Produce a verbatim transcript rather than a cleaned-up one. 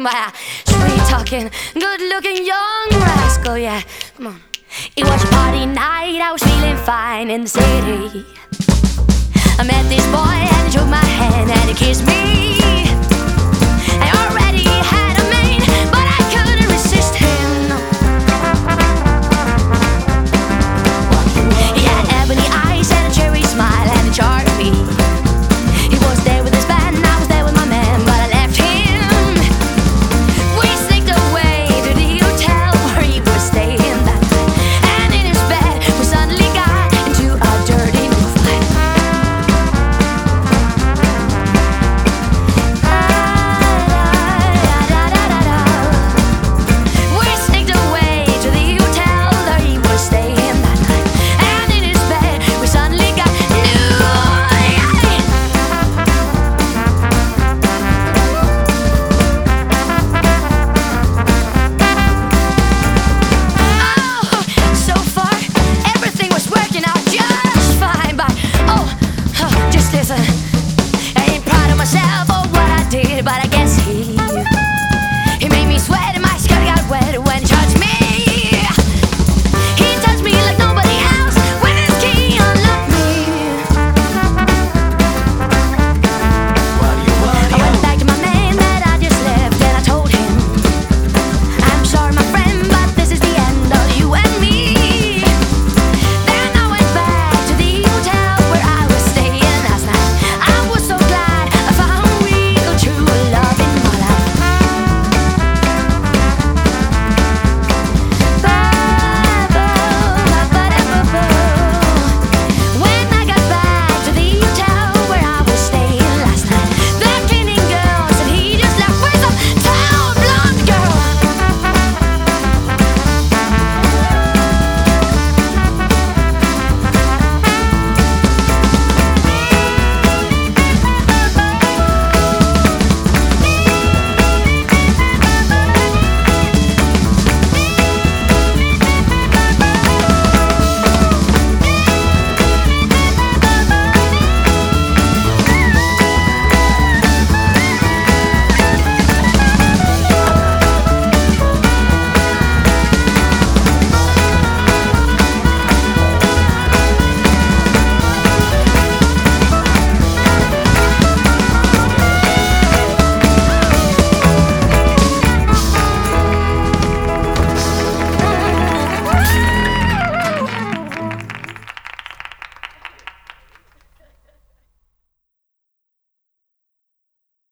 my sweet talking, good looking young rascal, yeah. Come on. It was a party night, I was feeling fine in the city. I met this boy and he took my hand and he kissed me.